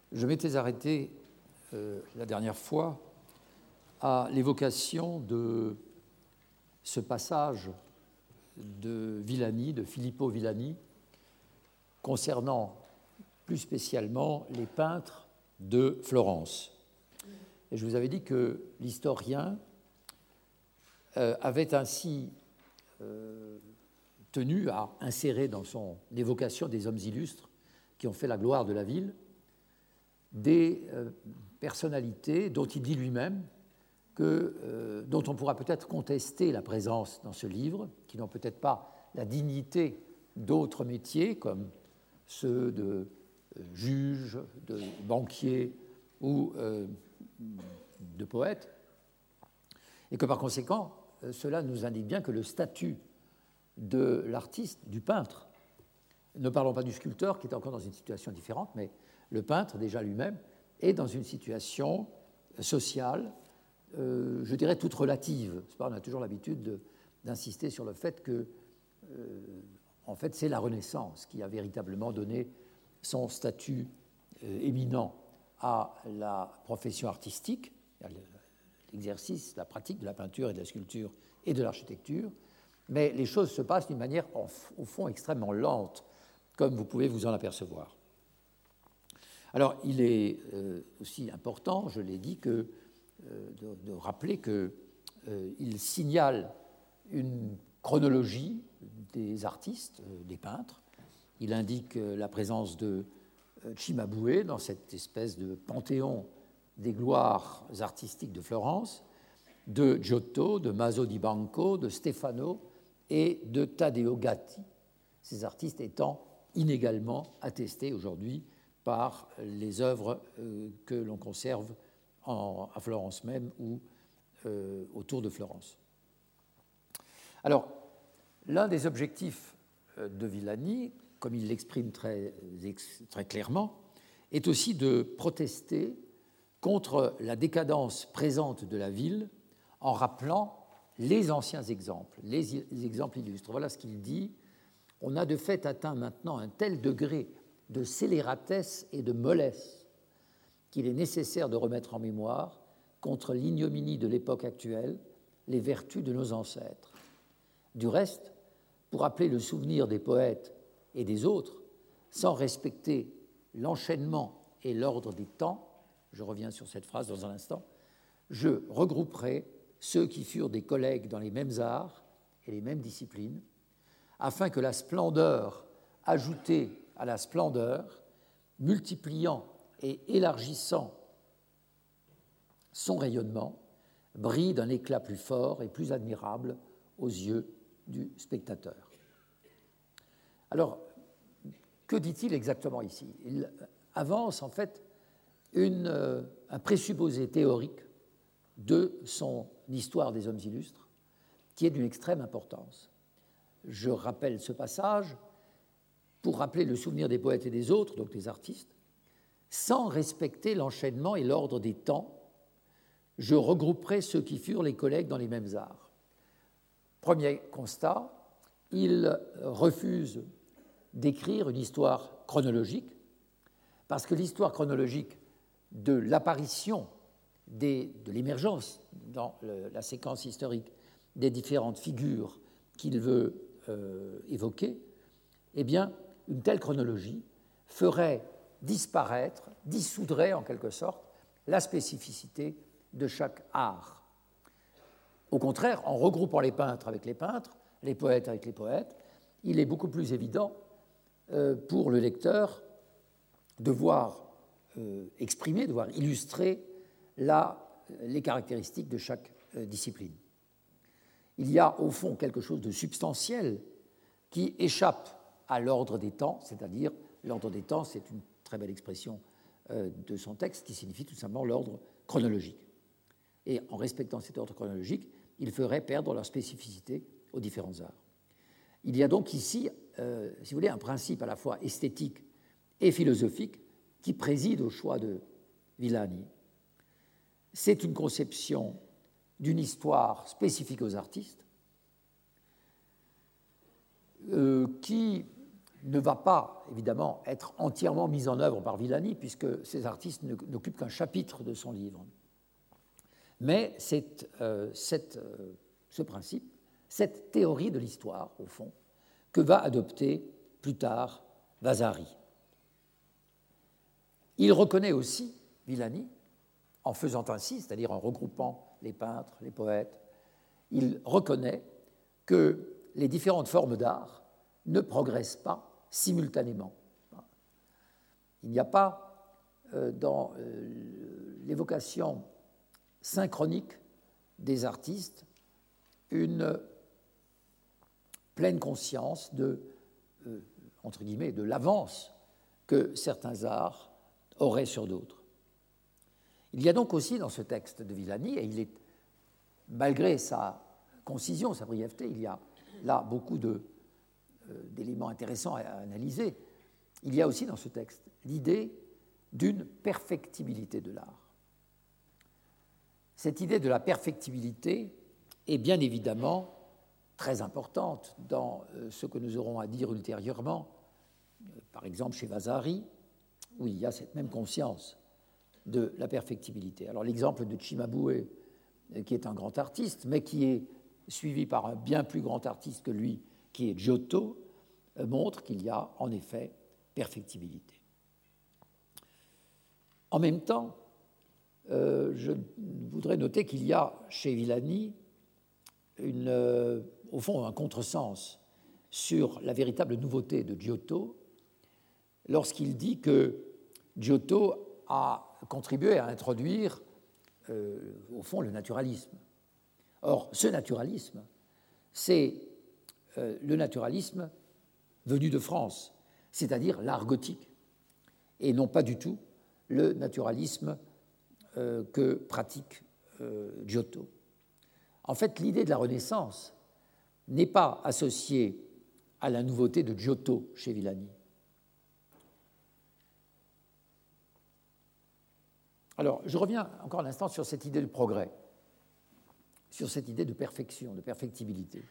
Je m'étais arrêté la dernière fois à l'évocation de ce passage de Villani, de Filippo Villani, concernant plus spécialement les peintres de Florence. Et je vous avais dit que l'historien avait ainsi tenu à insérer dans son évocation des hommes illustres qui ont fait la gloire de la ville des personnalités dont il dit lui-même dont on pourra peut-être contester la présence dans ce livre, qui n'ont peut-être pas la dignité d'autres métiers comme ceux de juges, de banquiers ou de poètes, et que par conséquent, cela nous indique bien que le statut de l'artiste, du peintre, ne parlons pas du sculpteur qui est encore dans une situation différente, mais le peintre déjà lui-même est dans une situation sociale, je dirais toute relative. On a toujours l'habitude d'insister sur le fait que en fait, c'est la Renaissance qui a véritablement donné son statut éminent à la profession artistique, à l'exercice, la pratique de la peinture et de la sculpture et de l'architecture, mais les choses se passent d'une manière, au fond, extrêmement lente, comme vous pouvez vous en apercevoir. Alors, il est aussi important, je l'ai dit, de rappeler qu'il signale une chronologie des artistes, des peintres. Il indique la présence de Cimabue dans cette espèce de panthéon des gloires artistiques de Florence, de Giotto, de Maso di Banco, de Stefano et de Taddeo Gatti, ces artistes étant inégalement attestés aujourd'hui par les œuvres que l'on conserve à Florence même ou autour de Florence. Alors, l'un des objectifs de Villani, comme il l'exprime très clairement, est aussi de protester contre la décadence présente de la ville en rappelant les anciens exemples, les exemples illustres. Voilà ce qu'il dit. On a de fait atteint maintenant un tel degré de scélératesse et de mollesse qu'il est nécessaire de remettre en mémoire, contre l'ignominie de l'époque actuelle, les vertus de nos ancêtres. Du reste, pour rappeler le souvenir des poètes et des autres, sans respecter l'enchaînement et l'ordre des temps, je reviens sur cette phrase dans un instant, je regrouperai ceux qui furent des collègues dans les mêmes arts et les mêmes disciplines, afin que la splendeur ajoutée à la splendeur, multipliant et élargissant son rayonnement, brille d'un éclat plus fort et plus admirable aux yeux du spectateur. Alors, que dit-il exactement ici? Il avance en fait un présupposé théorique de son histoire des hommes illustres qui est d'une extrême importance. Je rappelle ce passage pour rappeler le souvenir des poètes et des autres, donc des artistes, sans respecter l'enchaînement et l'ordre des temps, je regrouperai ceux qui furent les collègues dans les mêmes arts. Premier constat, il refuse d'écrire une histoire chronologique, parce que l'histoire chronologique de l'apparition, de l'émergence dans la séquence historique des différentes figures qu'il veut évoquer, eh bien, une telle chronologie ferait disparaître, dissoudrait en quelque sorte la spécificité de chaque art. Au contraire, en regroupant les peintres avec les peintres, les poètes avec les poètes, il est beaucoup plus évident pour le lecteur de voir exprimer, de voir illustrer les caractéristiques de chaque discipline. Il y a au fond quelque chose de substantiel qui échappe à l'ordre des temps, c'est-à-dire l'ordre des temps, c'est une très belle expression de son texte qui signifie tout simplement l'ordre chronologique. Et en respectant cet ordre chronologique, il ferait perdre leur spécificité aux différents arts. Il y a donc ici, si vous voulez, un principe à la fois esthétique et philosophique qui préside au choix de Villani. C'est une conception d'une histoire spécifique aux artistes qui ne va pas, évidemment, être entièrement mise en œuvre par Villani, puisque ces artistes n'occupent qu'un chapitre de son livre. Mais c'est ce principe, cette théorie de l'histoire, au fond, que va adopter plus tard Vasari. Il reconnaît aussi, Villani, en faisant ainsi, c'est-à-dire en regroupant les peintres, les poètes, il reconnaît que les différentes formes d'art ne progressent pas simultanément. Il n'y a pas dans l'évocation synchronique des artistes une pleine conscience entre guillemets, de l'avance que certains arts auraient sur d'autres. Il y a donc aussi dans ce texte de Villani, et il est, malgré sa concision, sa brièveté, il y a là beaucoup d'éléments intéressants à analyser, il y a aussi dans ce texte l'idée d'une perfectibilité de l'art. Cette idée de la perfectibilité est bien évidemment très importante dans ce que nous aurons à dire ultérieurement, par exemple chez Vasari, où il y a cette même conscience de la perfectibilité. Alors l'exemple de Cimabue, qui est un grand artiste, mais qui est suivi par un bien plus grand artiste que lui, qui est Giotto, montre qu'il y a en effet perfectibilité. En même temps, je voudrais noter qu'il y a chez Villani au fond un contresens sur la véritable nouveauté de Giotto lorsqu'il dit que Giotto a contribué à introduire au fond le naturalisme. Or, ce naturalisme, c'est le naturalisme venu de France, c'est-à-dire l'art gothique, et non pas du tout le naturalisme que pratique Giotto. En fait, l'idée de la Renaissance n'est pas associée à la nouveauté de Giotto chez Villani. Alors, je reviens encore un instant sur cette idée de progrès, sur cette idée de perfection, de perfectibilité.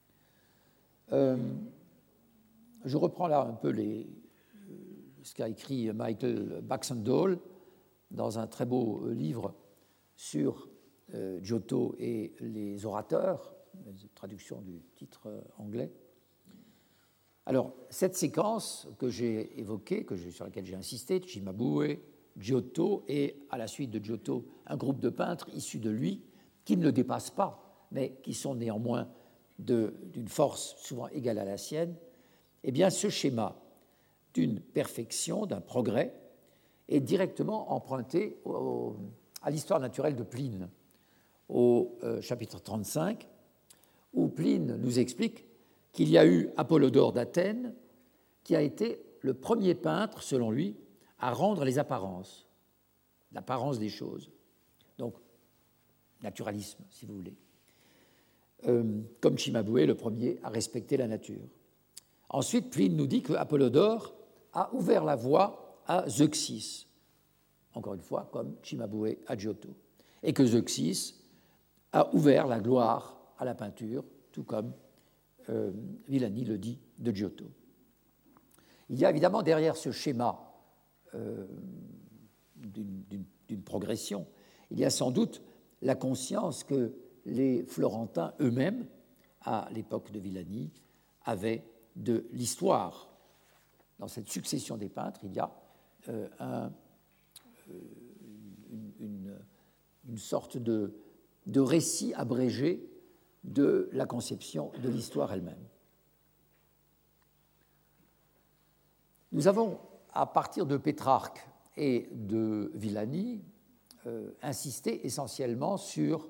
Je reprends là un peu ce qu'a écrit Michael Baxendale dans un très beau livre sur Giotto et les orateurs, traduction du titre anglais. Alors, cette séquence que j'ai évoquée, sur laquelle j'ai insisté, Cimabue, Giotto, et à la suite de Giotto, un groupe de peintres issus de lui, qui ne le dépassent pas, mais qui sont néanmoins d'une force souvent égale à la sienne, eh bien, ce schéma d'une perfection, d'un progrès, est directement emprunté à l'histoire naturelle de Pline, au chapitre 35, où Pline nous explique qu'il y a eu Apollodore d'Athènes, qui a été le premier peintre, selon lui, à rendre les apparences, l'apparence des choses. Donc, naturalisme, si vous voulez. Comme Cimabue, le premier à respecter la nature. Ensuite, Pline nous dit que Apollodore a ouvert la voie à Zeuxis, encore une fois, comme Cimabue à Giotto, et que Zeuxis a ouvert la gloire à la peinture, tout comme Villani le dit de Giotto. Il y a évidemment derrière ce schéma d'une progression, il y a sans doute la conscience que les Florentins eux-mêmes, à l'époque de Villani, avaient de l'histoire. Dans cette succession des peintres, il y a une sorte de récit abrégé de la conception de l'histoire elle-même. Nous avons, à partir de Pétrarque et de Villani, insisté essentiellement sur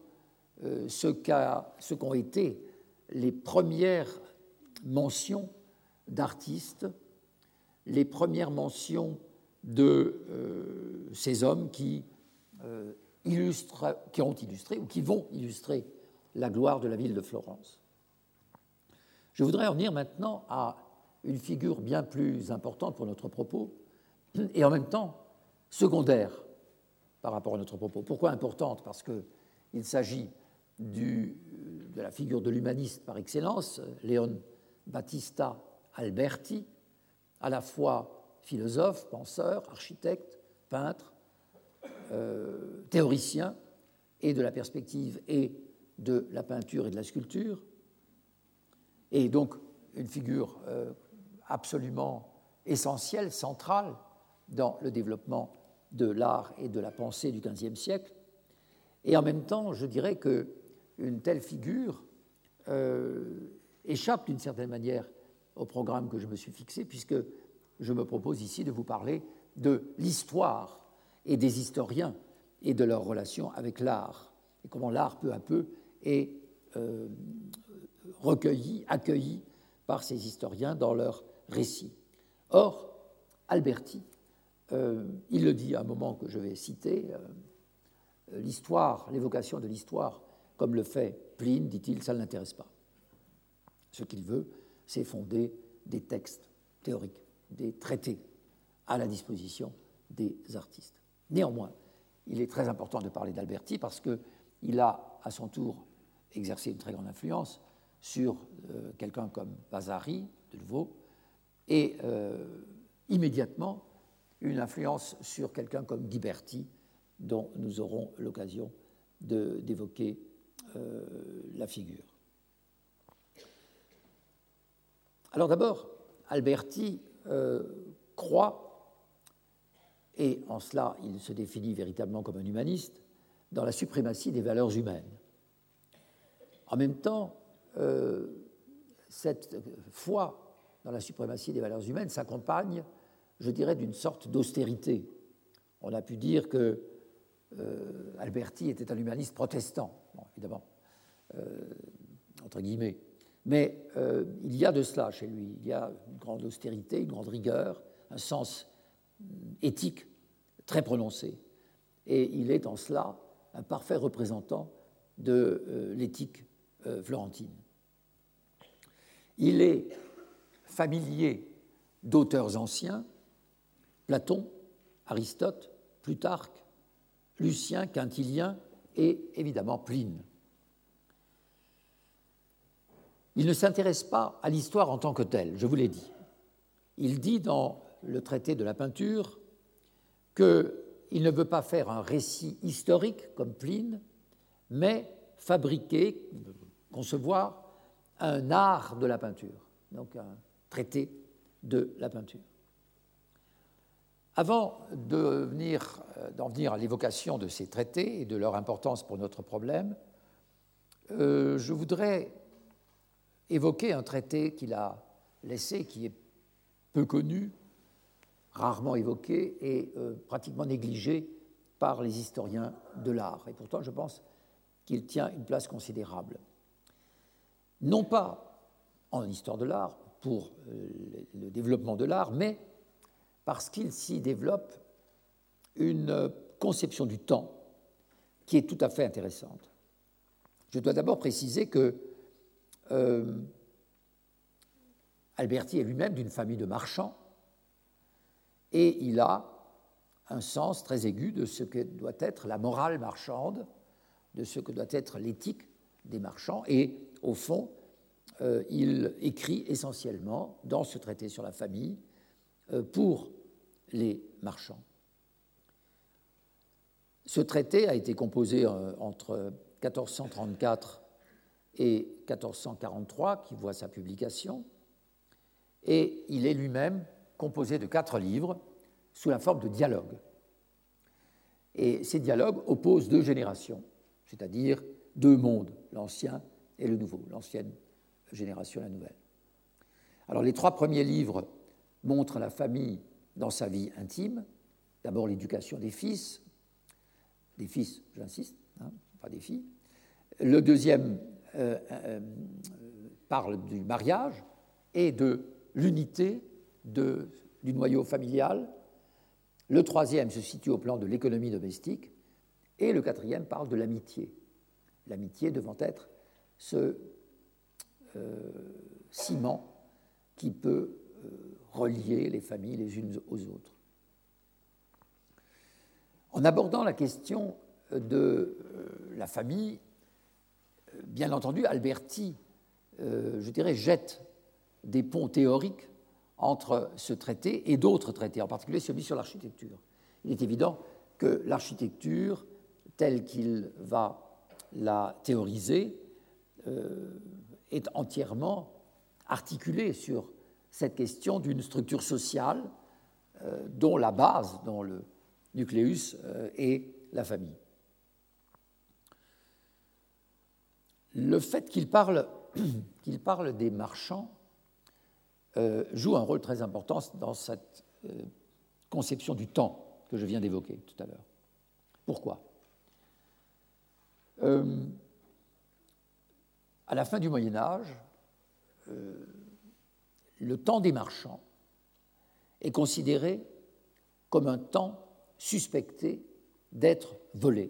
ce qu'ont été les premières mentions d'artistes, les premières mentions de ces hommes qui ont illustré ou qui vont illustrer la gloire de la ville de Florence. Je voudrais en venir maintenant à une figure bien plus importante pour notre propos et en même temps secondaire par rapport à notre propos. Pourquoi importante? Parce qu'il s'agit de la figure de l'humaniste par excellence, Leon Battista Alberti, à la fois philosophe, penseur, architecte, peintre, théoricien, et de la perspective et de la peinture et de la sculpture, et donc une figure absolument essentielle, centrale dans le développement de l'art et de la pensée du XVe siècle. Et en même temps, je dirais qu'une telle figure échappe d'une certaine manière au programme que je me suis fixé, puisque je me propose ici de vous parler de l'histoire et des historiens et de leur relation avec l'art, et comment l'art, peu à peu, est recueilli, accueilli par ces historiens dans leurs récits. Or, Alberti, il le dit à un moment que je vais citer, l'histoire, l'évocation de l'histoire, comme le fait Pline, dit-il, ça ne l'intéresse pas. Ce qu'il veut, c'est fonder des textes théoriques, des traités à la disposition des artistes. Néanmoins, il est très important de parler d'Alberti parce qu'il a, à son tour, exercé une très grande influence sur quelqu'un comme Vasari, de nouveau, et immédiatement une influence sur quelqu'un comme Ghiberti, dont nous aurons l'occasion d'évoquer la figure. Alors d'abord, Alberti croit, et en cela il se définit véritablement comme un humaniste, dans la suprématie des valeurs humaines. En même temps, cette foi dans la suprématie des valeurs humaines s'accompagne, je dirais, d'une sorte d'austérité. On a pu dire que Alberti était un humaniste protestant, bon, évidemment, entre guillemets, mais il y a de cela chez lui. Il y a une grande austérité, une grande rigueur, un sens éthique très prononcé. Et il est en cela un parfait représentant de l'éthique florentine. Il est familier d'auteurs anciens, Platon, Aristote, Plutarque, Lucien, Quintilien et évidemment Pline. Il ne s'intéresse pas à l'histoire en tant que telle, je vous l'ai dit. Il dit dans le traité de la peinture qu'il ne veut pas faire un récit historique comme Pline, mais fabriquer, concevoir un art de la peinture, donc un traité de la peinture. Avant d'en venir à l'évocation de ces traités et de leur importance pour notre problème, je voudrais évoquer un traité qu'il a laissé, qui est peu connu, rarement évoqué et pratiquement négligé par les historiens de l'art. Et pourtant, je pense qu'il tient une place considérable. Non pas en histoire de l'art, pour le développement de l'art, mais parce qu'il s'y développe une conception du temps qui est tout à fait intéressante. Je dois d'abord préciser que Alberti est lui-même d'une famille de marchands et il a un sens très aigu de ce que doit être la morale marchande, de ce que doit être l'éthique des marchands et, au fond, il écrit essentiellement dans ce traité sur la famille pour les marchands. Ce traité a été composé entre 1434 et 1443, qui voit sa publication, et il est lui-même composé de 4 livres sous la forme de dialogues. Et ces dialogues opposent 2 générations, c'est-à-dire 2 mondes, l'ancien et le nouveau, l'ancienne génération et la nouvelle. Alors les 3 premiers livres montrent la famille dans sa vie intime, d'abord l'éducation des fils, j'insiste, pas des filles. Le deuxième parle du mariage et de l'unité du noyau familial. Le troisième se situe au plan de l'économie domestique et le quatrième parle de l'amitié. L'amitié devant être ce ciment qui peut relier les familles les unes aux autres. En abordant la question de la famille, bien entendu, Alberti, je dirais, jette des ponts théoriques entre ce traité et d'autres traités, en particulier celui sur l'architecture. Il est évident que l'architecture, telle qu'il va la théoriser, est entièrement articulée sur cette question d'une structure sociale dont la base, dont le nucléus est la famille. Le fait qu'il parle des marchands joue un rôle très important dans cette conception du temps que je viens d'évoquer tout à l'heure. Pourquoi ? À la fin du Moyen Âge, le temps des marchands est considéré comme un temps suspecté d'être volé,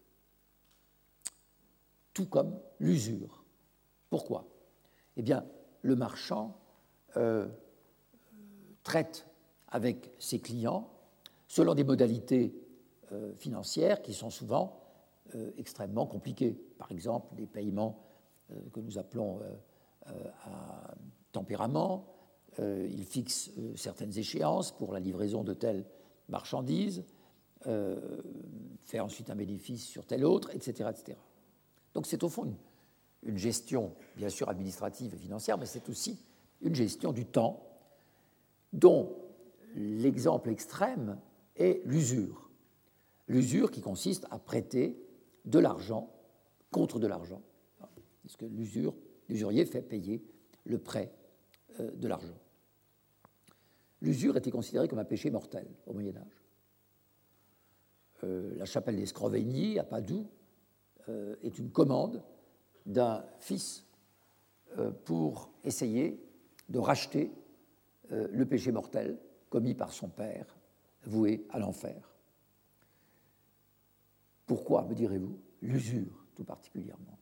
tout comme l'usure. Pourquoi ? Eh bien, le marchand traite avec ses clients selon des modalités financières qui sont souvent extrêmement compliquées. Par exemple, des paiements que nous appelons à tempérament. Il fixe certaines échéances pour la livraison de telles marchandises, fait ensuite un bénéfice sur tel autre, etc., etc. Donc c'est au fond une gestion, bien sûr, administrative et financière, mais c'est aussi une gestion du temps dont l'exemple extrême est l'usure. L'usure qui consiste à prêter de l'argent contre de l'argent, puisque l'usurier fait payer le prêt de l'argent. L'usure était considérée comme un péché mortel au Moyen Âge. La chapelle des Scrovegni à Padoue est une commande d'un fils pour essayer de racheter le péché mortel commis par son père, voué à l'enfer. Pourquoi, me direz-vous? L'usure, tout particulièrement.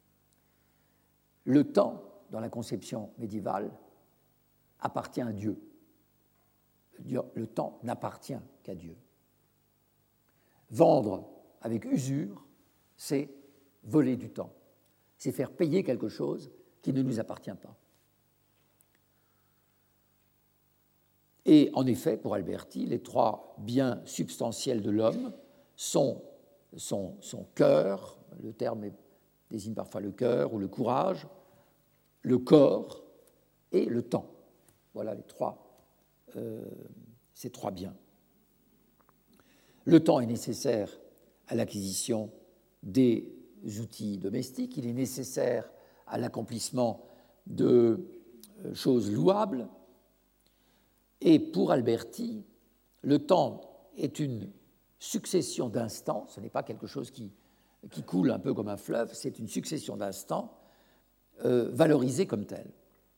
Le temps, dans la conception médiévale, appartient à Dieu. Le temps n'appartient qu'à Dieu. Vendre avec usure, c'est voler du temps. C'est faire payer quelque chose qui ne nous appartient pas. Et en effet, pour Alberti, les trois biens substantiels de l'homme sont son cœur, le terme désigne parfois le cœur ou le courage, le corps et le temps. Voilà ces trois biens. Le temps est nécessaire à l'acquisition des outils domestiques, il est nécessaire à l'accomplissement de choses louables, et pour Alberti, le temps est une succession d'instants, ce n'est pas quelque chose qui coule un peu comme un fleuve, c'est une succession d'instants valorisés comme tels.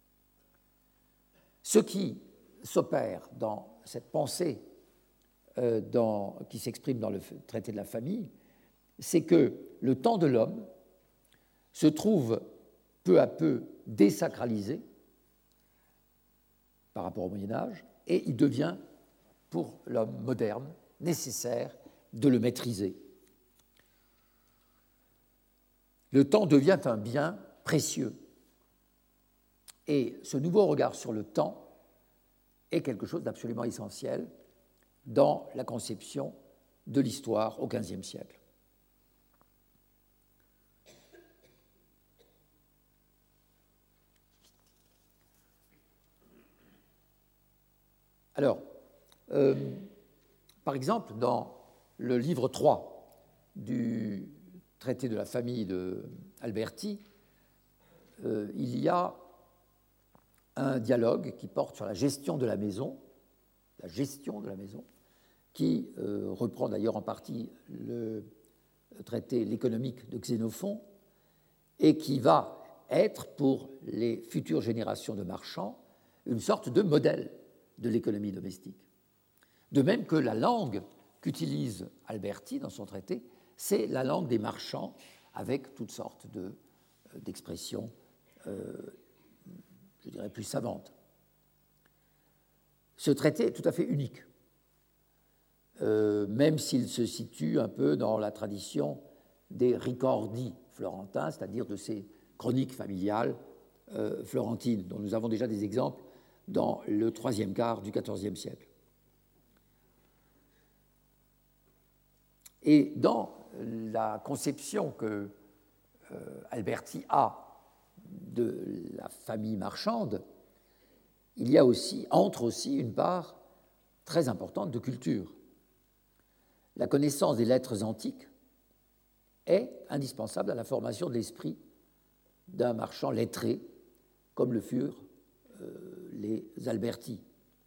Ce qui s'opère dans cette pensée qui s'exprime dans le traité de la famille, c'est que le temps de l'homme se trouve peu à peu désacralisé par rapport au Moyen-Âge, et il devient, pour l'homme moderne, nécessaire de le maîtriser. Le temps devient un bien précieux. Et ce nouveau regard sur le temps est quelque chose d'absolument essentiel dans la conception de l'histoire au XVe siècle. Alors, par exemple, dans le livre 3 du traité de la famille d'Alberti, il y a un dialogue qui porte sur la gestion de la maison, qui reprend d'ailleurs en partie le traité l'économique de Xénophon, et qui va être, pour les futures générations de marchands, une sorte de modèle de l'économie domestique. De même que la langue qu'utilise Alberti dans son traité, c'est la langue des marchands, avec toutes sortes d'expressions, je dirais, plus savantes. Ce traité est tout à fait unique, même s'il se situe un peu dans la tradition des ricordi florentins, c'est-à-dire de ces chroniques familiales florentines, dont nous avons déjà des exemples dans le troisième quart du XIVe siècle. Et dans la conception que Alberti a de la famille marchande, il y a aussi, entre aussi une part très importante de culture. La connaissance des lettres antiques est indispensable à la formation de l'esprit d'un marchand lettré, comme le furent les Alberti.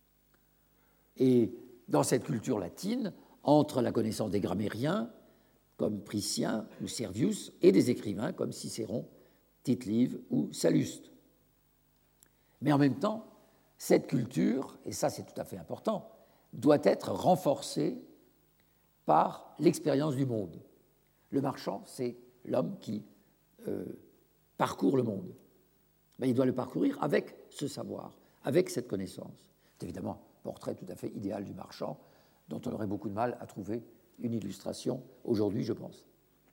Et dans cette culture latine, entre la connaissance des grammairiens, comme Priscien ou Servius, et des écrivains comme Cicéron, Tite-Live ou Salluste. Mais en même temps, cette culture, et ça c'est tout à fait important, doit être renforcée par l'expérience du monde. Le marchand, c'est l'homme qui parcourt le monde. Mais il doit le parcourir avec ce savoir, avec cette connaissance. C'est évidemment un portrait tout à fait idéal du marchand, dont on aurait beaucoup de mal à trouver une illustration aujourd'hui, je pense.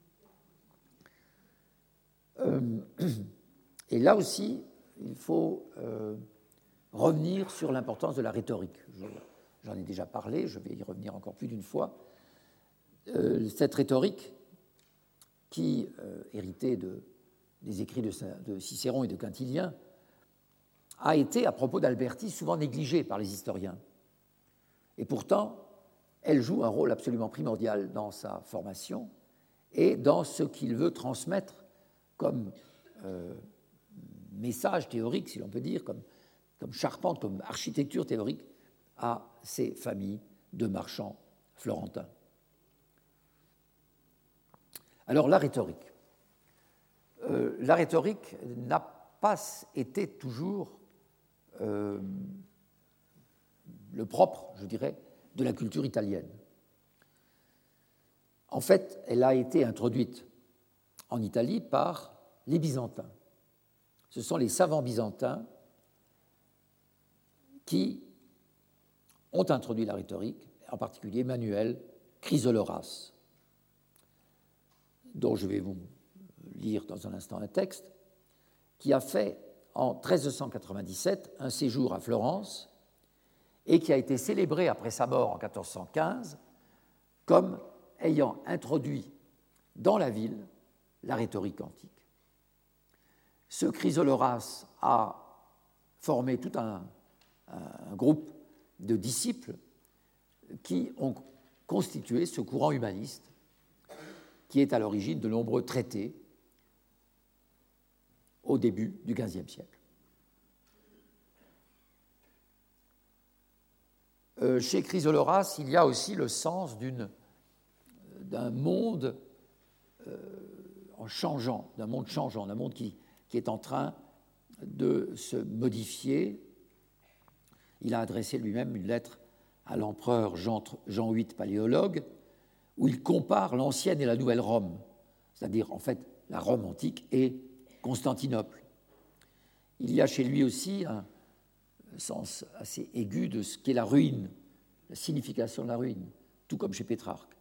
Et là aussi, il faut revenir sur l'importance de la rhétorique. J'en ai déjà parlé, je vais y revenir encore plus d'une fois. Cette rhétorique, qui héritait des écrits de Cicéron et de Quintilien, a été, à propos d'Alberti, souvent négligée par les historiens. Et pourtant, elle joue un rôle absolument primordial dans sa formation et dans ce qu'il veut transmettre comme message théorique, si l'on peut dire, comme charpente, comme architecture théorique à ces familles de marchands florentins. Alors, la rhétorique. La rhétorique n'a pas été toujours le propre, je dirais, de la culture italienne. En fait, elle a été introduite en Italie par les Byzantins. Ce sont les savants byzantins qui ont introduit la rhétorique, en particulier Emmanuel Chrysoloras, dont je vais vous lire dans un instant un texte, qui a fait en 1397 un séjour à Florence et qui a été célébré après sa mort en 1415 comme ayant introduit dans la ville la rhétorique antique. Ce Chrysoloras a formé tout un groupe de disciples qui ont constitué ce courant humaniste qui est à l'origine de nombreux traités au début du XVe siècle. Chez Chrysoloras, il y a aussi le sens d'un monde changeant, d'un monde qui est en train de se modifier. Il a adressé lui-même une lettre à l'empereur Jean VIII Paléologue, où il compare l'ancienne et la nouvelle Rome, c'est-à-dire en fait la Rome antique et Constantinople. Il y a chez lui aussi un sens assez aigu de ce qu'est la ruine, la signification de la ruine, tout comme chez Pétrarque.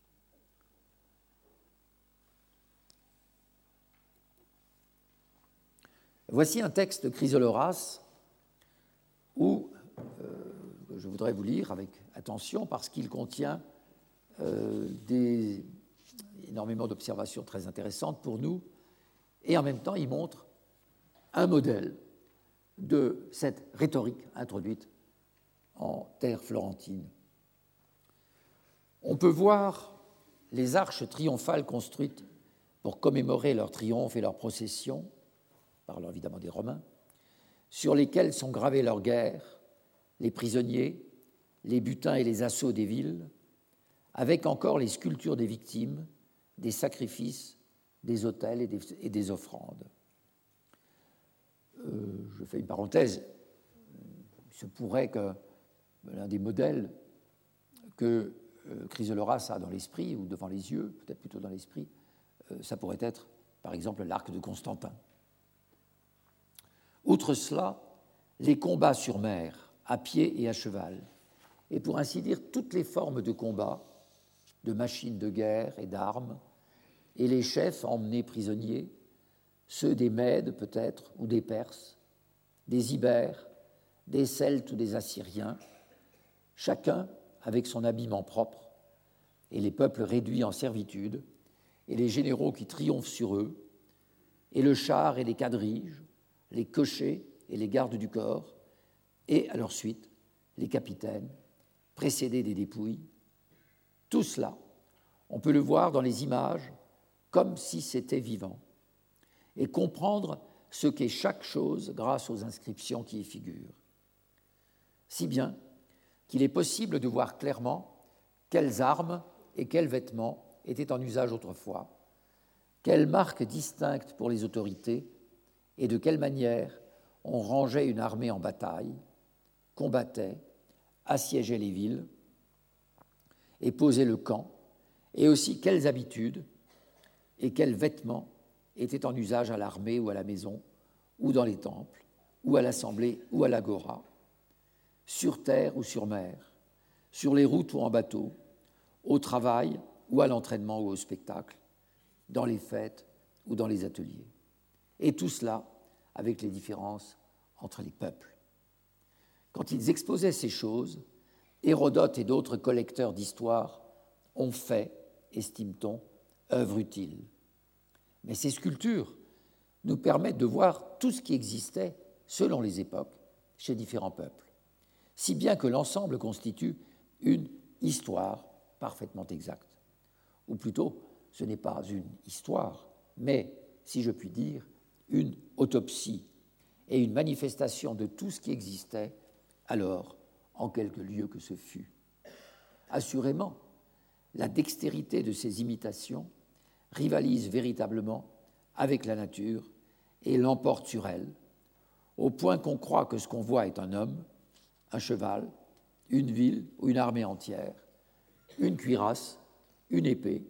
Voici un texte de Chrysoloras où je voudrais vous lire avec attention parce qu'il contient énormément d'observations très intéressantes pour nous et en même temps il montre un modèle de cette rhétorique introduite en terre florentine. On peut voir les arches triomphales construites pour commémorer leur triomphe et leur procession, parlant évidemment des Romains, sur lesquelles sont gravées leurs guerres, les prisonniers, les butins et les assauts des villes, avec encore les sculptures des victimes, des sacrifices, des autels et des offrandes. Je fais une parenthèse. Il se pourrait que l'un des modèles que Chrysoloras a dans l'esprit, ou devant les yeux, peut-être plutôt dans l'esprit, ça pourrait être, par exemple, l'arc de Constantin. Outre cela, les combats sur mer, à pied et à cheval, et pour ainsi dire toutes les formes de combat, de machines de guerre et d'armes, et les chefs emmenés prisonniers, ceux des Mèdes peut-être, ou des Perses, des Ibères, des Celtes ou des Assyriens, chacun avec son habillement propre, et les peuples réduits en servitude, et les généraux qui triomphent sur eux, et le char et les quadriges, les cochers et les gardes du corps, et à leur suite, les capitaines, précédés des dépouilles. Tout cela, on peut le voir dans les images comme si c'était vivant, et comprendre ce qu'est chaque chose grâce aux inscriptions qui y figurent. Si bien qu'il est possible de voir clairement quelles armes et quels vêtements étaient en usage autrefois, quelles marques distinctes pour les autorités et de quelle manière on rangeait une armée en bataille, combattait, assiégeait les villes et posait le camp, et aussi quelles habitudes et quels vêtements étaient en usage à l'armée ou à la maison, ou dans les temples, ou à l'assemblée, ou à l'agora, sur terre ou sur mer, sur les routes ou en bateau, au travail ou à l'entraînement ou au spectacle, dans les fêtes ou dans les ateliers. Et tout cela avec les différences entre les peuples. Quand ils exposaient ces choses, Hérodote et d'autres collecteurs d'histoire ont fait, estime-t-on, œuvre utile. Mais ces sculptures nous permettent de voir tout ce qui existait, selon les époques, chez différents peuples, si bien que l'ensemble constitue une histoire parfaitement exacte. Ou plutôt, ce n'est pas une histoire, mais, si je puis dire, une autopsie et une manifestation de tout ce qui existait alors, en quelque lieu que ce fût. Assurément, la dextérité de ces imitations rivalise véritablement avec la nature et l'emporte sur elle, au point qu'on croit que ce qu'on voit est un homme, un cheval, une ville ou une armée entière, une cuirasse, une épée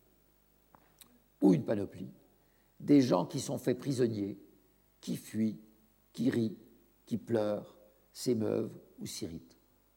ou une panoplie, des gens qui sont faits prisonniers, qui fuient, qui rient, qui pleurent, s'émeuvent ou s'irritent.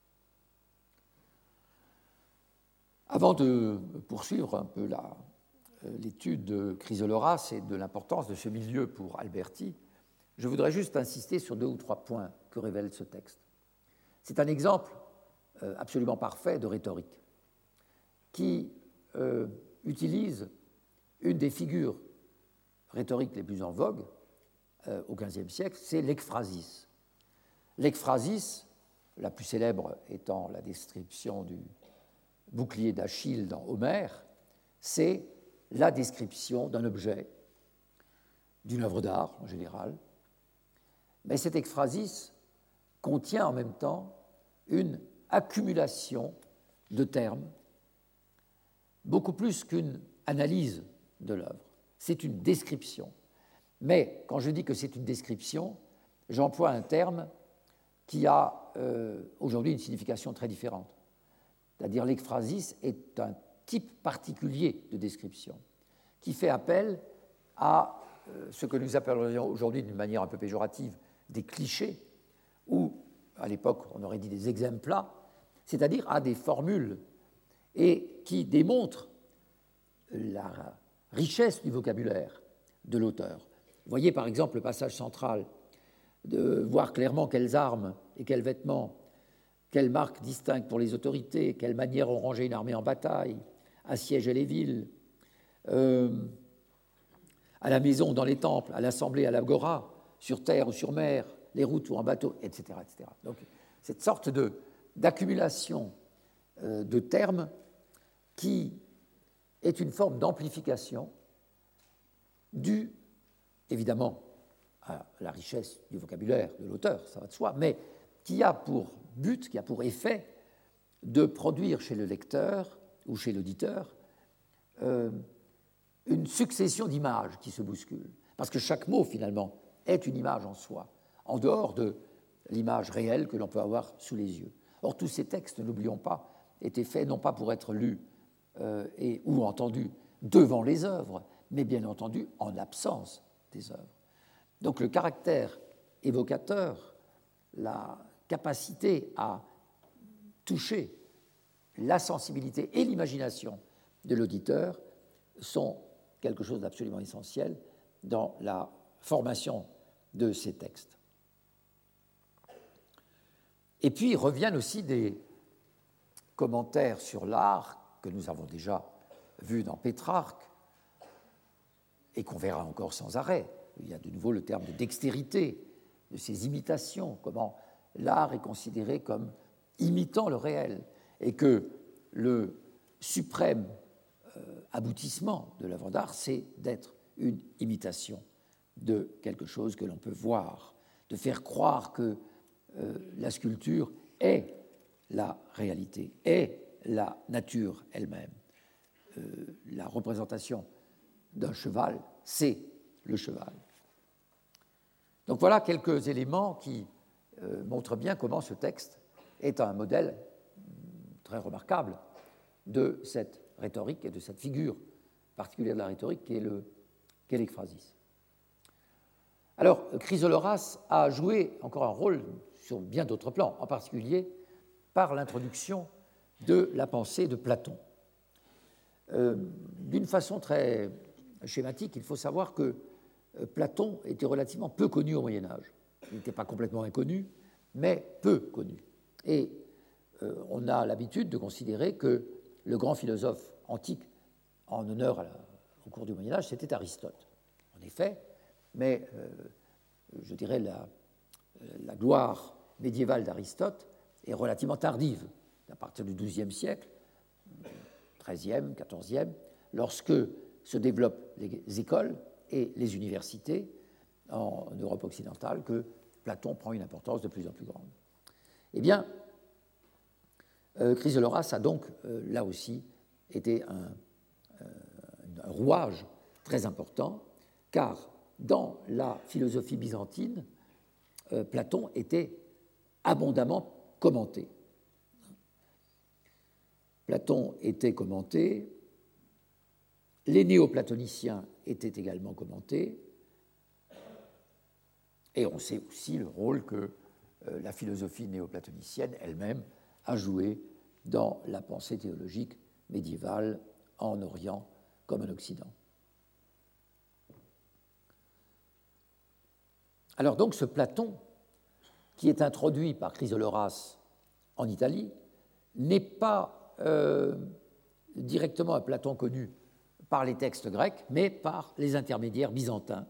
Avant de poursuivre un peu l'étude de Chrysoloras et de l'importance de ce milieu pour Alberti, je voudrais juste insister sur 2 ou 3 points que révèle ce texte. C'est un exemple absolument parfait de rhétorique qui utilise une des figures rhétoriques les plus en vogue au XVe siècle, c'est l'ekphrasis. L'ekphrasis, la plus célèbre étant la description du bouclier d'Achille dans Homère, c'est la description d'un objet, d'une œuvre d'art en général. Mais cette ekphrasis contient en même temps une accumulation de termes, beaucoup plus qu'une analyse de l'œuvre. C'est une description. Mais quand je dis que c'est une description, j'emploie un terme qui a aujourd'hui une signification très différente. C'est-à-dire l'ekphrasis est un type particulier de description qui fait appel à ce que nous appellerions aujourd'hui d'une manière un peu péjorative des clichés, ou à l'époque on aurait dit des exempla, c'est-à-dire à des formules et qui démontrent la richesse du vocabulaire de l'auteur. Vous voyez par exemple le passage central, de voir clairement quelles armes et quels vêtements, quelles marques distinctes pour les autorités, quelle manière ont rangé une armée en bataille, assiégeait les villes, à la maison, dans les temples, à l'assemblée, à l'agora, sur terre ou sur mer, les routes ou en bateau, etc. etc. Donc, cette sorte d'accumulation de termes qui est une forme d'amplification due, évidemment, à la richesse du vocabulaire de l'auteur, ça va de soi, mais qui a pour but, qui a pour effet de produire chez le lecteur ou chez l'auditeur une succession d'images qui se bousculent. Parce que chaque mot, finalement, est une image en soi, en dehors de l'image réelle que l'on peut avoir sous les yeux. Or, tous ces textes, n'oublions pas, étaient faits non pas pour être lus ou entendus devant les œuvres, mais bien entendu en absence des œuvres. Donc le caractère évocateur, la capacité à toucher la sensibilité et l'imagination de l'auditeur sont quelque chose d'absolument essentiel dans la formation de ces textes. Et puis reviennent aussi des commentaires sur l'art que nous avons déjà vus dans Pétrarque et qu'on verra encore sans arrêt. Il y a de nouveau le terme de dextérité, de ces imitations, comment l'art est considéré comme imitant le réel et que le suprême aboutissement de l'œuvre d'art, c'est d'être une imitation de quelque chose que l'on peut voir, de faire croire que la sculpture est la réalité, est la nature elle-même. La représentation d'un cheval, c'est le cheval. Donc voilà quelques éléments qui montrent bien comment ce texte est un modèle très remarquable de cette rhétorique et de cette figure particulière de la rhétorique qu'est l'ekphrasis. Alors, Chrysoloras a joué encore un rôle sur bien d'autres plans, en particulier par l'introduction de la pensée de Platon. D'une façon très schématique, il faut savoir que Platon était relativement peu connu au Moyen-Âge. Il n'était pas complètement inconnu, mais peu connu. Et on a l'habitude de considérer que le grand philosophe antique en honneur au cours du Moyen-Âge, c'était Aristote. En effet, mais je dirais la gloire médiévale d'Aristote est relativement tardive, à partir du XIIe siècle, XIIIe, XIVe, lorsque se développent les écoles et les universités en Europe occidentale, que Platon prend une importance de plus en plus grande. Eh bien, Chrysoloras a donc, là aussi, été un rouage très important, car dans la philosophie byzantine, Platon était abondamment commenté. Platon était commenté, les néoplatoniciens étaient également commentés, et on sait aussi le rôle que la philosophie néoplatonicienne elle-même a joué dans la pensée théologique médiévale en Orient comme en Occident. Alors donc ce Platon, qui est introduit par Chrysoloras en Italie, n'est pas directement un Platon connu par les textes grecs, mais par les intermédiaires byzantins.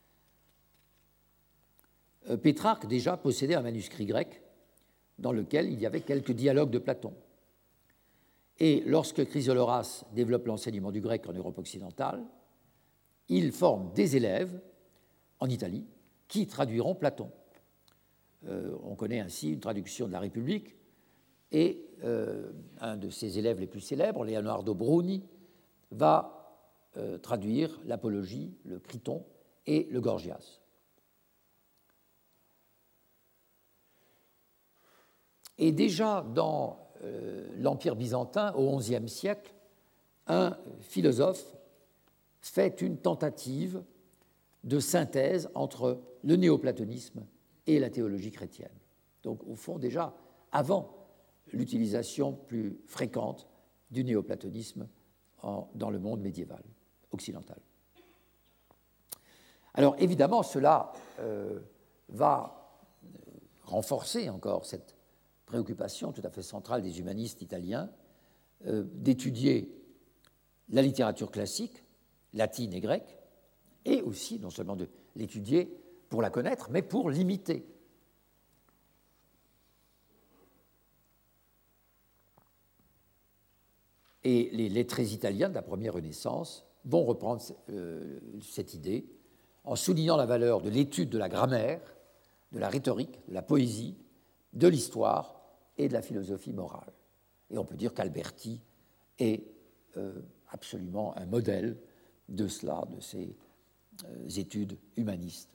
Pétrarque déjà possédait un manuscrit grec dans lequel il y avait quelques dialogues de Platon. Et lorsque Chrysoloras développe l'enseignement du grec en Europe occidentale, il forme des élèves en Italie qui traduiront Platon. On connaît ainsi une traduction de la République et un de ses élèves les plus célèbres, Leonardo Bruni, va traduire l'Apologie, le Criton et le Gorgias. Et déjà dans l'Empire byzantin, au XIe siècle, un philosophe fait une tentative de synthèse entre le néoplatonisme et la théologie chrétienne. Donc, au fond, déjà, avant l'utilisation plus fréquente du néoplatonisme dans le monde médiéval, occidental. Alors, évidemment, cela va renforcer encore cette préoccupation tout à fait centrale des humanistes italiens d'étudier la littérature classique, latine et grecque, et aussi, non seulement de l'étudier pour la connaître, mais pour l'imiter. Et les lettrés italiens de la première Renaissance vont reprendre cette idée en soulignant la valeur de l'étude de la grammaire, de la rhétorique, de la poésie, de l'histoire et de la philosophie morale. Et on peut dire qu'Alberti est absolument un modèle de cela, de ces études humanistes.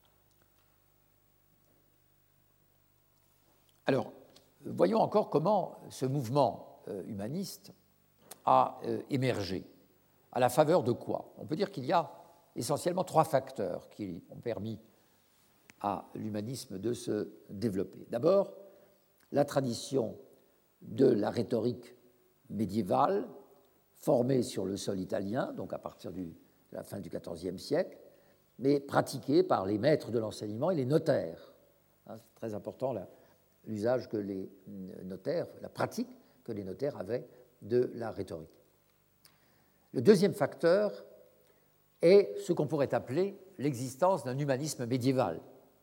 Alors, voyons encore comment ce mouvement humaniste a émergé. À la faveur de quoi? On peut dire qu'il y a essentiellement trois facteurs qui ont permis à l'humanisme de se développer. D'abord, la tradition de la rhétorique médiévale, formée sur le sol italien, donc à partir de la fin du XIVe siècle, mais pratiquée par les maîtres de l'enseignement et les notaires. C'est très important l'usage que les notaires, la pratique que les notaires avaient de la rhétorique. Le deuxième facteur est ce qu'on pourrait appeler l'existence d'un humanisme médiéval,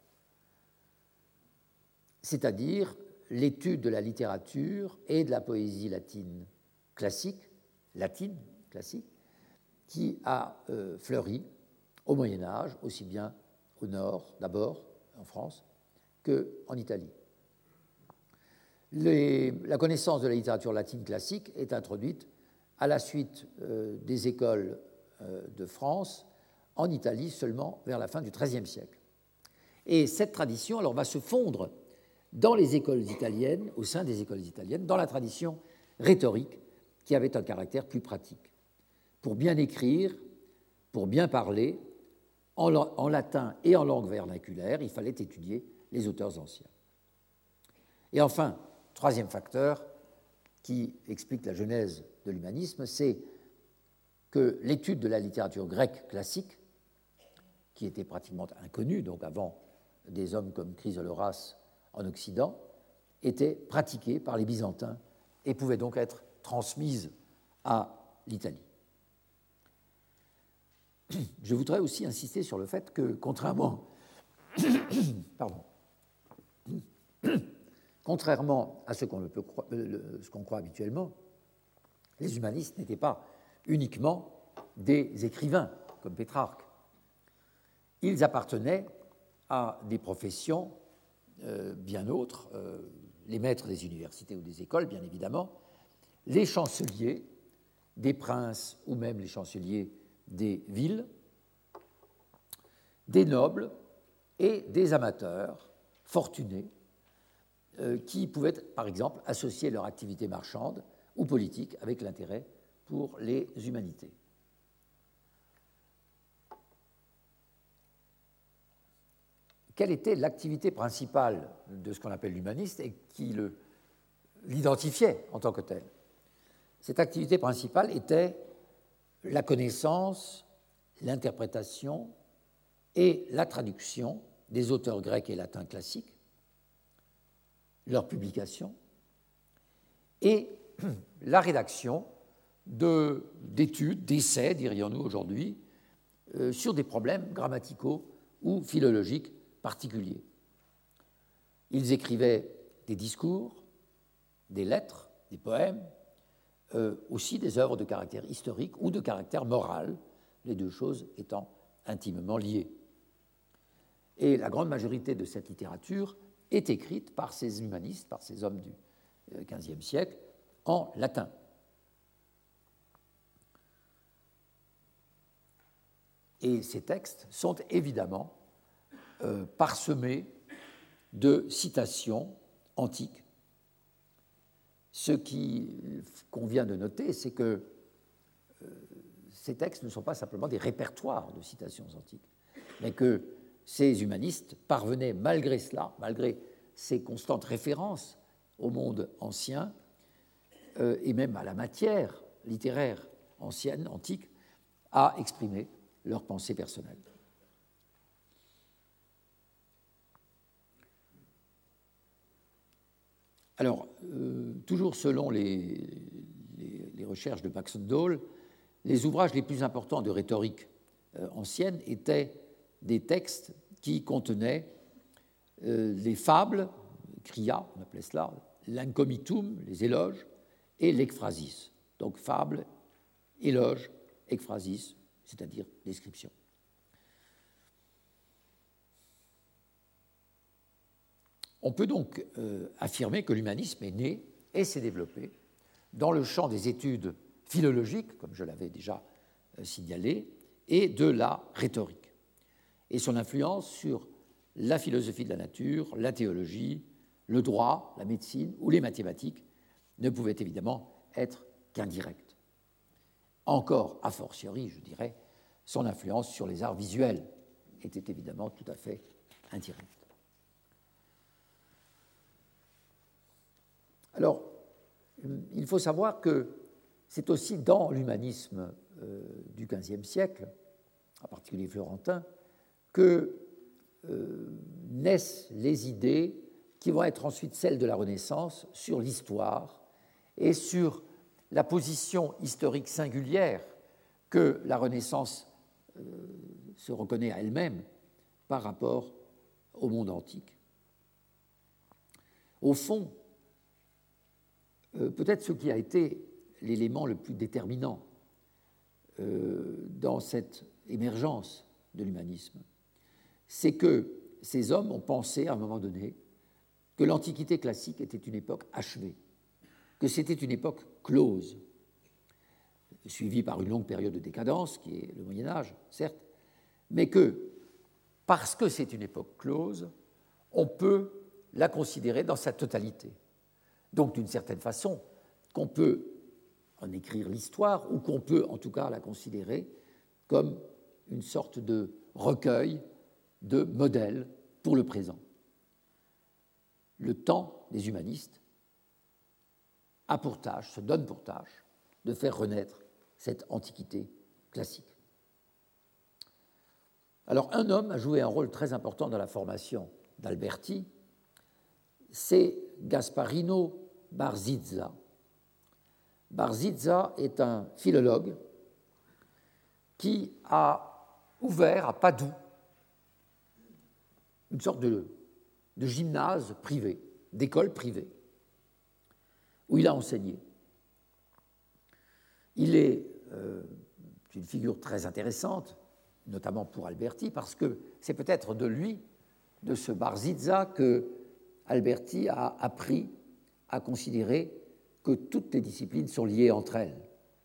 c'est-à-dire l'étude de la littérature et de la poésie latine classique, qui a fleuri au Moyen Âge, aussi bien au nord d'abord, en France, qu'en Italie. La connaissance de la littérature latine classique est introduite à la suite des écoles de France en Italie seulement vers la fin du XIIIe siècle. Et cette tradition alors, va se fondre dans les écoles italiennes, au sein des écoles italiennes, dans la tradition rhétorique qui avait un caractère plus pratique. Pour bien écrire, pour bien parler, en latin et en langue vernaculaire, il fallait étudier les auteurs anciens. Et enfin, troisième facteur qui explique la genèse de l'humanisme, c'est que l'étude de la littérature grecque classique, qui était pratiquement inconnue, donc avant des hommes comme Chrysoloras en Occident, était pratiquée par les Byzantins et pouvait donc être transmise à l'Italie. Je voudrais aussi insister sur le fait que, contrairement à ce qu'on croit habituellement, les humanistes n'étaient pas uniquement des écrivains comme Pétrarque. Ils appartenaient à des professions bien autres, les maîtres des universités ou des écoles, bien évidemment, les chanceliers des princes ou même les chanceliers des villes, des nobles et des amateurs fortunés qui pouvaient, par exemple, associer leur activité marchande ou politique avec l'intérêt pour les humanités. Quelle était l'activité principale de ce qu'on appelle l'humaniste et qui l'identifiait en tant que tel? Cette activité principale était la connaissance, l'interprétation et la traduction des auteurs grecs et latins classiques, leur publication, et la rédaction d'études, d'essais, dirions-nous aujourd'hui, sur des problèmes grammaticaux ou philologiques particuliers. Ils écrivaient des discours, des lettres, des poèmes, aussi des œuvres de caractère historique ou de caractère moral, les deux choses étant intimement liées. Et la grande majorité de cette littérature est écrite par ces humanistes, par ces hommes du XVe siècle, en latin. Et ces textes sont évidemment parsemés de citations antiques. Ce qu'il convient de noter, c'est que ces textes ne sont pas simplement des répertoires de citations antiques, mais que ces humanistes parvenaient, malgré cela, malgré ces constantes références au monde ancien et même à la matière littéraire ancienne, antique, à exprimer leurs pensées personnelles. Alors, toujours selon les recherches de Baxendale, les ouvrages les plus importants de rhétorique ancienne étaient des textes qui contenaient les fables, cria, on appelait cela, l'encomitum, les éloges, et l'ekphrasis. Donc fables, éloges, ekphrasis, c'est-à-dire description. On peut donc affirmer que l'humanisme est né et s'est développé dans le champ des études philologiques, comme je l'avais déjà signalé, et de la rhétorique. Et son influence sur la philosophie de la nature, la théologie, le droit, la médecine ou les mathématiques ne pouvait évidemment être qu'indirecte. Encore a fortiori, je dirais, son influence sur les arts visuels était évidemment tout à fait indirecte. Alors, il faut savoir que c'est aussi dans l'humanisme du XVe siècle, en particulier florentin, que naissent les idées qui vont être ensuite celles de la Renaissance sur l'histoire et sur la position historique singulière que la Renaissance se reconnaît à elle-même par rapport au monde antique. Au fond, peut-être ce qui a été l'élément le plus déterminant dans cette émergence de l'humanisme, c'est que ces hommes ont pensé à un moment donné que l'Antiquité classique était une époque achevée, que c'était une époque close, suivie par une longue période de décadence, qui est le Moyen-Âge, certes, mais que, parce que c'est une époque close, on peut la considérer dans sa totalité. Donc, d'une certaine façon, qu'on peut en écrire l'histoire ou qu'on peut, en tout cas, la considérer comme une sorte de recueil de modèles pour le présent. Le temps des humanistes a pour tâche, se donne pour tâche, de faire renaître cette antiquité classique. Alors, un homme a joué un rôle très important dans la formation d'Alberti, c'est Gasparino Barzizza. Barzizza est un philologue qui a ouvert à Padoue une sorte de gymnase privé, d'école privée, où il a enseigné. Il est une figure très intéressante, notamment pour Alberti, parce que c'est peut-être de lui, de ce Barzizza, que Alberti a appris à considérer que toutes les disciplines sont liées entre elles.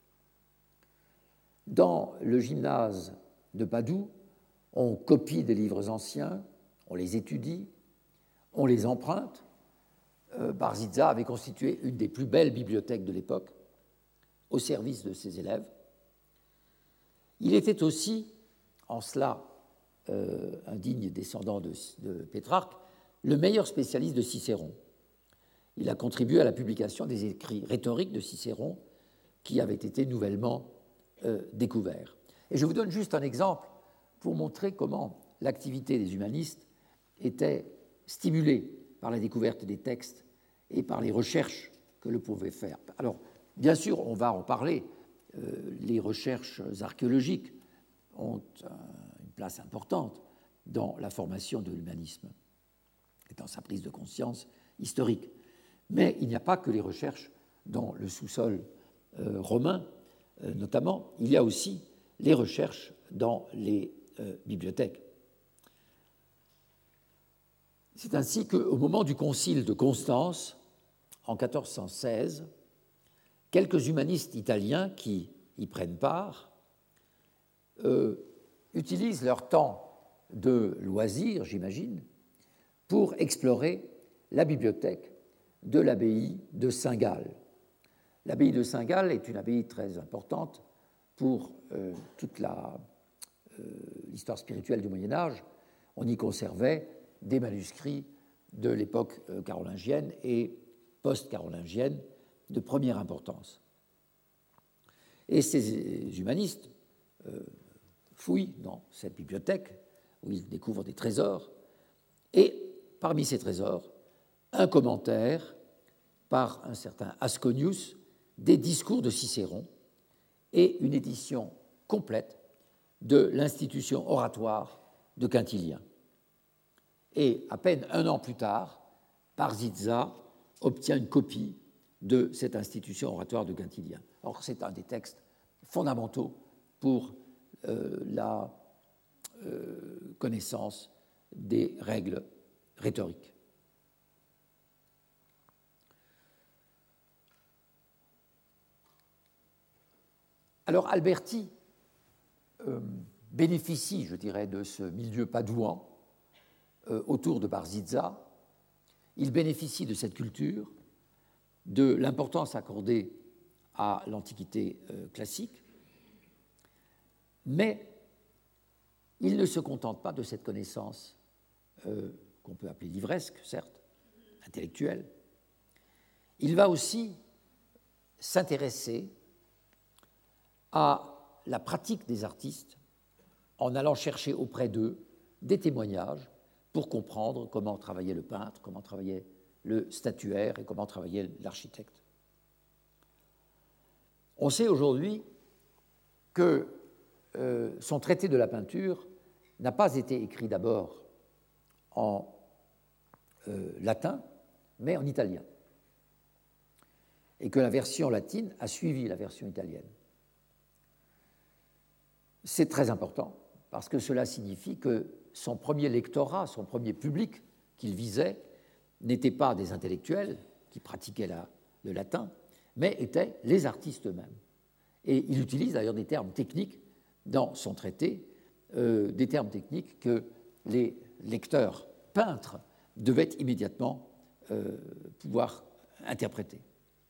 Dans le gymnase de Padoue, on copie des livres anciens, on les étudie, on les emprunte. Barzizza avait constitué une des plus belles bibliothèques de l'époque au service de ses élèves. Il était aussi, en cela un digne descendant de Pétrarque, le meilleur spécialiste de Cicéron. Il a contribué à la publication des écrits rhétoriques de Cicéron qui avaient été nouvellement découverts. Et je vous donne juste un exemple pour montrer comment l'activité des humanistes était stimulée par la découverte des textes et par les recherches que l'on pouvait faire. Alors, bien sûr, on va en parler, les recherches archéologiques ont une place importante dans la formation de l'humanisme et dans sa prise de conscience historique. Mais il n'y a pas que les recherches dans le sous-sol romain, notamment, il y a aussi les recherches dans les bibliothèques. C'est ainsi qu'au moment du concile de Constance, en 1416, quelques humanistes italiens qui y prennent part utilisent leur temps de loisir, j'imagine, pour explorer la bibliothèque de l'abbaye de Saint-Gall. L'abbaye de Saint-Gall est une abbaye très importante pour toute l'histoire spirituelle du Moyen-Âge. On y conservait des manuscrits de l'époque carolingienne et post-carolingienne de première importance. Et ces humanistes fouillent dans cette bibliothèque où ils découvrent des trésors, et parmi ces trésors, un commentaire par un certain Asconius des discours de Cicéron et une édition complète de l'institution oratoire de Quintilien. Et à peine un an plus tard, Barzizza obtient une copie de cette institution oratoire de Quintilien. Or, c'est un des textes fondamentaux pour la connaissance des règles rhétoriques. Alors, Alberti bénéficie, je dirais, de ce milieu padouan autour de Barzizza. Il bénéficie de cette culture, de l'importance accordée à l'Antiquité classique, mais il ne se contente pas de cette connaissance qu'on peut appeler livresque, certes, intellectuelle. Il va aussi s'intéresser à la pratique des artistes en allant chercher auprès d'eux des témoignages pour comprendre comment travaillait le peintre, comment travaillait le statuaire et comment travaillait l'architecte. On sait aujourd'hui que son traité de la peinture n'a pas été écrit d'abord en latin, mais en italien, et que la version latine a suivi la version italienne. C'est très important, parce que cela signifie que son premier lectorat, son premier public qu'il visait, n'étaient pas des intellectuels qui pratiquaient le latin, mais étaient les artistes eux-mêmes. Et il utilise d'ailleurs des termes techniques dans son traité, des termes techniques que les lecteurs peintres devaient immédiatement pouvoir interpréter.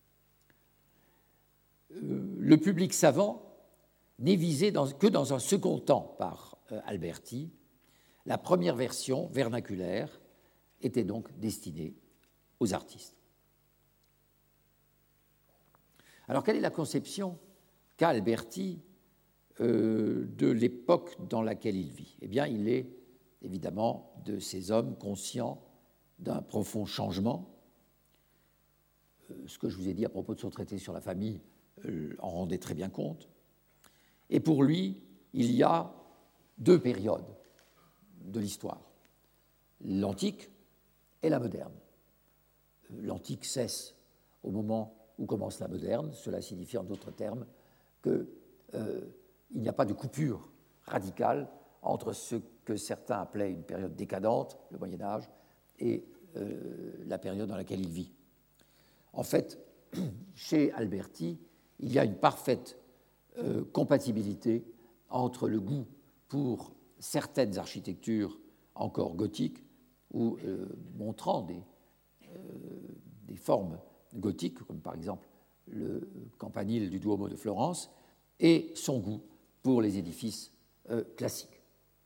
Le public savant n'est visé que dans un second temps par Alberti. La première version vernaculaire était donc destinée aux artistes. Alors, quelle est la conception qu'a Alberti de l'époque dans laquelle il vit? Eh bien, il est évidemment de ces hommes conscients d'un profond changement. Ce que je vous ai dit à propos de son traité sur la famille en rendait très bien compte. Et pour lui, il y a deux périodes de l'histoire, l'antique et la moderne. L'antique cesse au moment où commence la moderne. Cela signifie en d'autres termes qu'il n'y a pas de coupure radicale entre ce que certains appelaient une période décadente, le Moyen-Âge, et la période dans laquelle il vit. En fait, chez Alberti, il y a une parfaite compatibilité entre le goût pour certaines architectures encore gothiques ou montrant des formes gothiques, comme par exemple le campanile du Duomo de Florence, et son goût pour les édifices classiques.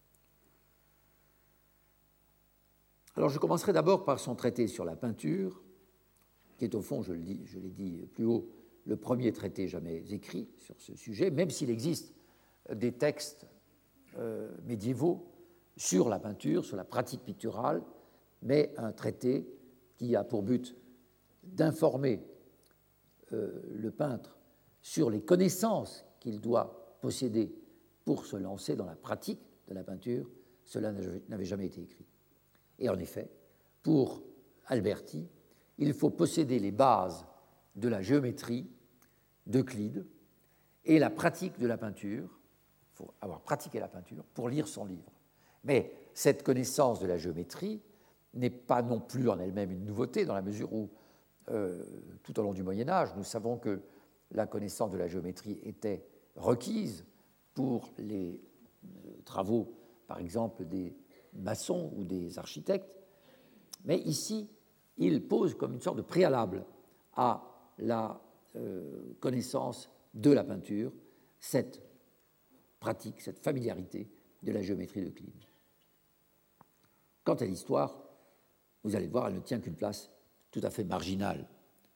Alors je commencerai d'abord par son traité sur la peinture, qui est au fond, je l'ai dit plus haut, le premier traité jamais écrit sur ce sujet, même s'il existe des textes médiévaux sur la peinture, sur la pratique picturale, mais un traité qui a pour but d'informer le peintre sur les connaissances qu'il doit posséder pour se lancer dans la pratique de la peinture, cela n'avait jamais été écrit. Et en effet, pour Alberti, il faut posséder les bases de la géométrie d'Euclide et la pratique de la peinture. Il faut avoir pratiqué la peinture pour lire son livre. Mais cette connaissance de la géométrie n'est pas non plus en elle-même une nouveauté, dans la mesure où, tout au long du Moyen-Âge, nous savons que la connaissance de la géométrie était requise pour les travaux, par exemple, des maçons ou des architectes. Mais ici, il pose comme une sorte de préalable à la connaissance de la peinture, cette pratique, cette familiarité de la géométrie d'Euclide. Quant à l'histoire, vous allez le voir, elle ne tient qu'une place tout à fait marginale.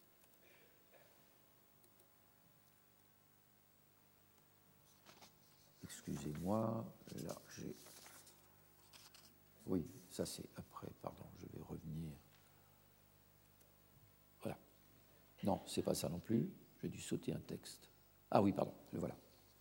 Excusez-moi, là j'ai... Oui, ça c'est après, pardon, je vais revenir. Voilà. Non, c'est pas ça non plus, j'ai dû sauter un texte. Ah oui, pardon, le voilà.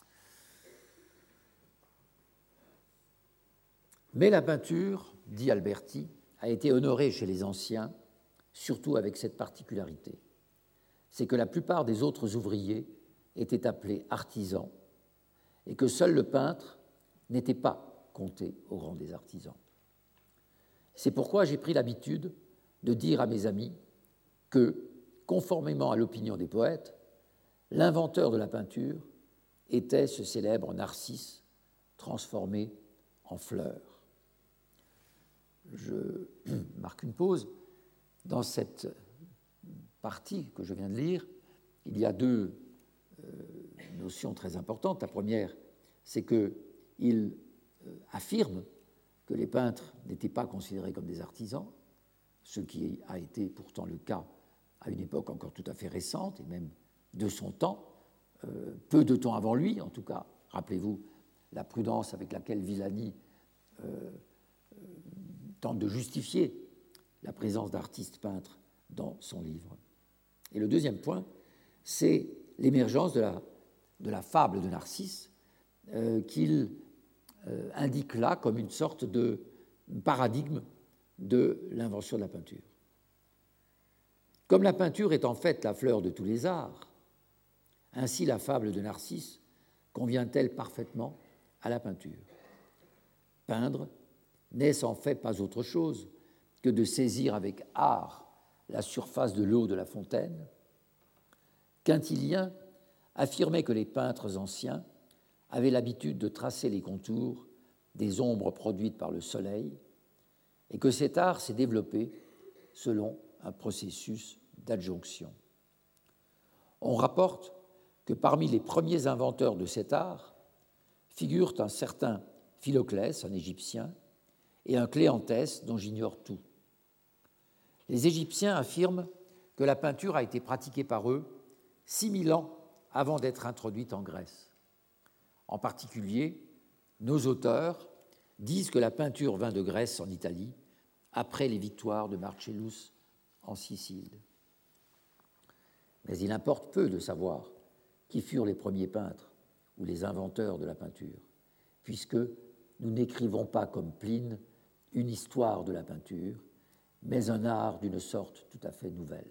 Mais la peinture, dit Alberti, a été honorée chez les anciens, surtout avec cette particularité. C'est que la plupart des autres ouvriers étaient appelés artisans et que seul le peintre n'était pas compté au rang des artisans. C'est pourquoi j'ai pris l'habitude de dire à mes amis que, conformément à l'opinion des poètes, l'inventeur de la peinture était ce célèbre Narcisse transformé en fleur. Je marque une pause. Dans cette partie que je viens de lire, il y a deux notions très importantes. La première, c'est qu'il affirme que les peintres n'étaient pas considérés comme des artisans, ce qui a été pourtant le cas à une époque encore tout à fait récente, et même de son temps, peu de temps avant lui, en tout cas. Rappelez-vous la prudence avec laquelle Villani tente de justifier la présence d'artistes peintres dans son livre. Et le deuxième point, c'est l'émergence de la fable de Narcisse qu'il indique là comme une sorte de paradigme de l'invention de la peinture. Comme la peinture est en fait la fleur de tous les arts, ainsi la fable de Narcisse convient-elle parfaitement à la peinture. Peindre n'est en fait pas autre chose que de saisir avec art la surface de l'eau de la fontaine. Quintilien affirmait que les peintres anciens avaient l'habitude de tracer les contours des ombres produites par le soleil et que cet art s'est développé selon un processus d'adjonction. On rapporte que parmi les premiers inventeurs de cet art figurent un certain Philoclès, un Égyptien, et un Cléantès dont j'ignore tout. Les Égyptiens affirment que la peinture a été pratiquée par eux 6000 ans avant d'être introduite en Grèce. En particulier, nos auteurs disent que la peinture vint de Grèce en Italie après les victoires de Marcellus en Sicile. Mais il importe peu de savoir qui furent les premiers peintres ou les inventeurs de la peinture, puisque nous n'écrivons pas comme Pline une histoire de la peinture, mais un art d'une sorte tout à fait nouvelle.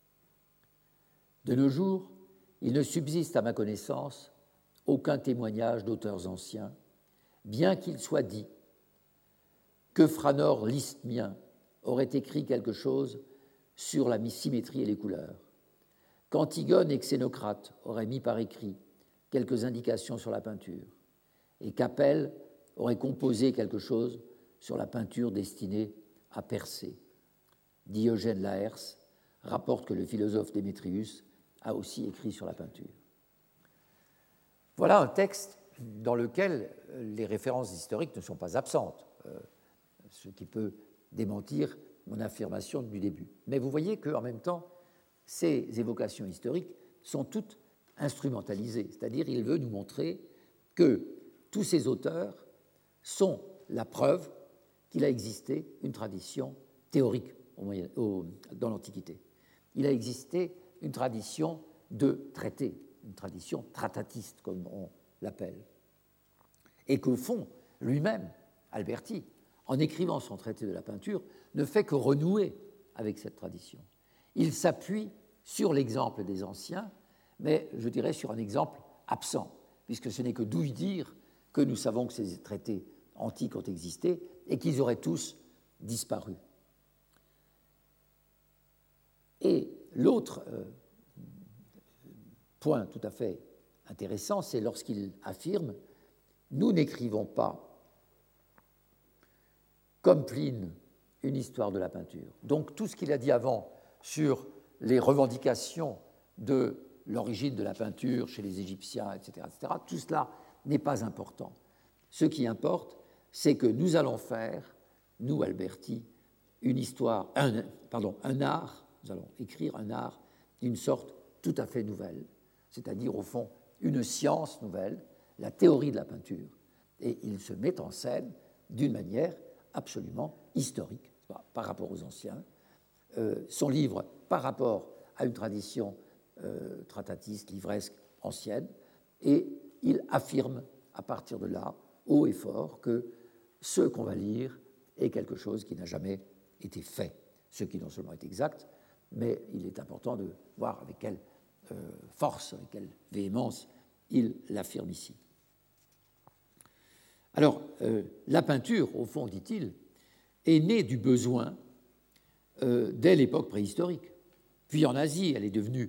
De nos jours, il ne subsiste à ma connaissance aucun témoignage d'auteurs anciens, bien qu'il soit dit que Franor l'Isthmien aurait écrit quelque chose sur la symétrie et les couleurs, qu'Antigone et Xénocrate auraient mis par écrit quelques indications sur la peinture, et qu'Apelle aurait composé quelque chose sur la peinture destinée à Persée. Diogène Laërce rapporte que le philosophe Démétrius a aussi écrit sur la peinture. Voilà un texte dans lequel les références historiques ne sont pas absentes, ce qui peut démentir mon affirmation du début. Mais vous voyez qu'en même temps, ces évocations historiques sont toutes instrumentalisées, c'est-à-dire il veut nous montrer que tous ces auteurs sont la preuve qu'il a existé une tradition théorique dans l'Antiquité. Il a existé une tradition de traité, une tradition tratatiste, comme on l'appelle. Et qu'au fond, lui-même, Alberti, en écrivant son traité de la peinture, ne fait que renouer avec cette tradition. Il s'appuie sur l'exemple des anciens, mais je dirais sur un exemple absent, puisque ce n'est que d'où dire que nous savons que ces traités antiques ont existé et qu'ils auraient tous disparu. Et l'autre point tout à fait intéressant, c'est lorsqu'il affirme « Nous n'écrivons pas, comme Pline, une histoire de la peinture ». Donc tout ce qu'il a dit avant sur les revendications de l'origine de la peinture chez les Égyptiens, etc., tout cela n'est pas important. Ce qui importe, c'est que nous allons faire, nous, Alberti, une histoire, un art, nous allons écrire un art d'une sorte tout à fait nouvelle, c'est-à-dire au fond une science nouvelle, la théorie de la peinture, et il se met en scène d'une manière absolument historique par rapport aux anciens. Son livre par rapport à une tradition tratatiste, livresque ancienne, et il affirme à partir de là, haut et fort, que ce qu'on va lire est quelque chose qui n'a jamais été fait, ce qui non seulement est exact, mais il est important de voir avec quelle force, avec quelle véhémence il l'affirme ici. Alors, la peinture, au fond, dit-il, est née du besoin dès l'époque préhistorique. Puis en Asie, elle est devenue...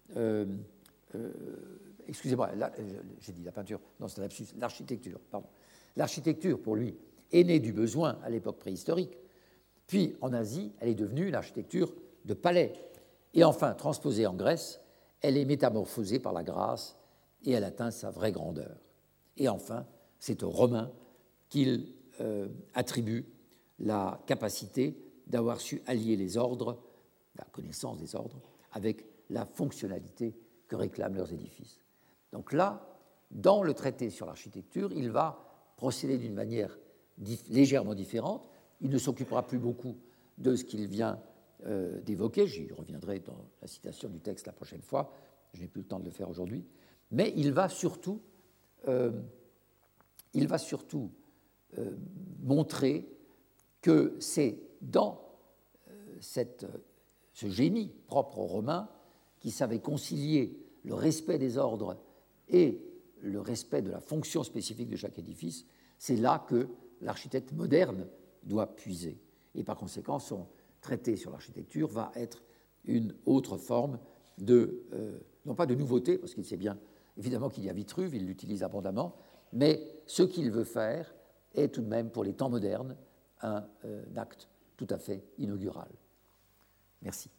excusez-moi, là, j'ai dit la peinture, non, c'est un lapsus, l'architecture, pardon. L'architecture, pour lui, est née du besoin à l'époque préhistorique. Puis en Asie, elle est devenue l'architecture de palais. Et enfin, transposée en Grèce, elle est métamorphosée par la grâce et elle atteint sa vraie grandeur. Et enfin, c'est aux Romains qu'il attribue la capacité d'avoir su allier les ordres, la connaissance des ordres, avec la fonctionnalité que réclament leurs édifices. Donc là, dans le traité sur l'architecture, il va procéder d'une manière légèrement différente, Il ne s'occupera plus beaucoup de ce qu'il vient d'évoquer, j'y reviendrai dans la citation du texte la prochaine fois, je n'ai plus le temps de le faire aujourd'hui, mais il va surtout montrer que c'est dans ce génie propre aux Romains qui savait concilier le respect des ordres et le respect de la fonction spécifique de chaque édifice, c'est là que l'architecte moderne doit puiser. Et par conséquent, son traité sur l'architecture va être une autre forme non pas de nouveauté, parce qu'il sait bien évidemment qu'il y a Vitruve, il l'utilise abondamment, mais ce qu'il veut faire est tout de même, pour les temps modernes, un acte tout à fait inaugural. Merci.